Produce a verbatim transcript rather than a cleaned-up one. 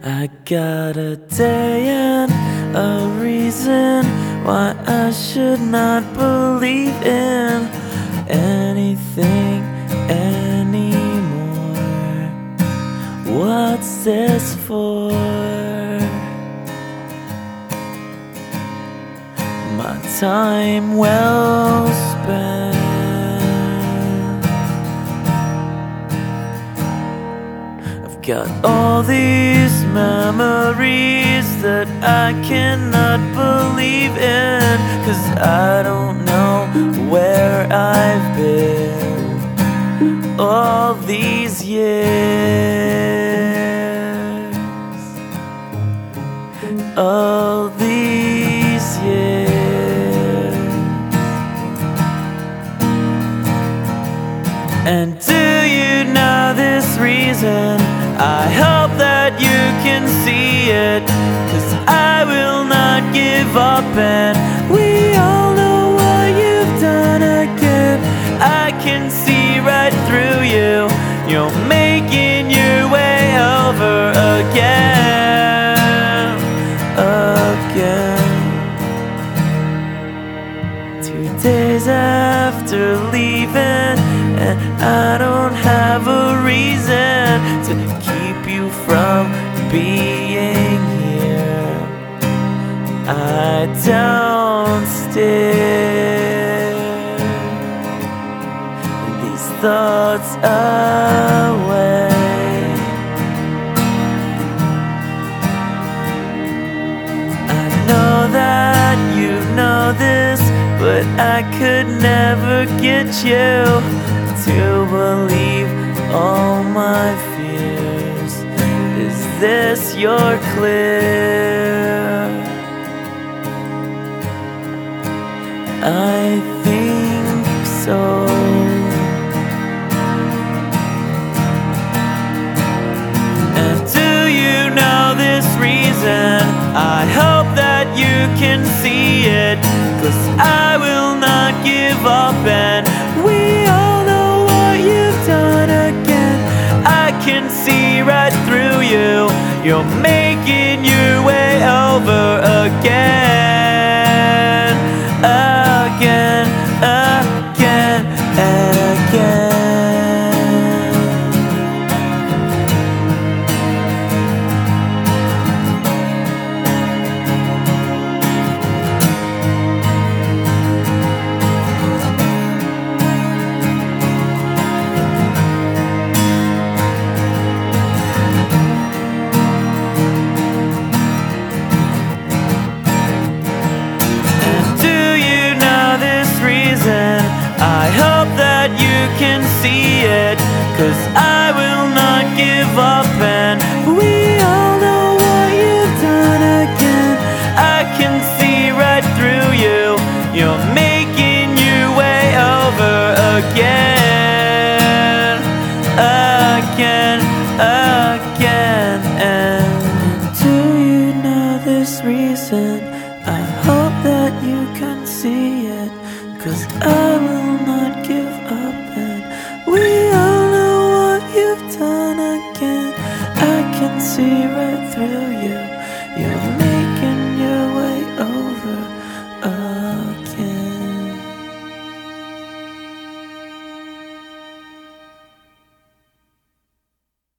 I got a day and a reason why I should not believe in anything anymore. What's this for? My time well spent. I've got all these memories that I cannot believe in, 'cause I don't know where I've been all these years. All these years. And do you know this reason? I hope that you can see it, 'cause I will not give up, and we all know what you've done again. I can see right through you. You're making your way over again, again. Two days after leaving, and I don't have a reason to keep you from being here. I don't stare these thoughts away. I know that you know this, but I could never get you to believe all my fears. Is this your clear? I think so. And do you know this reason? I hope that you can see it, 'cause I will not give up, and we all know what you've done again. I can see right through you. You're making your way over again, again, again, again. I hope that you can see it, 'cause I will not give up, and we all know what you've done again. I can see right through you. You're making your way over again, again, again. And do you know this reason? I hope that you can see it, 'cause I will not give up, and we all know what you've done again. I can see right through you. You're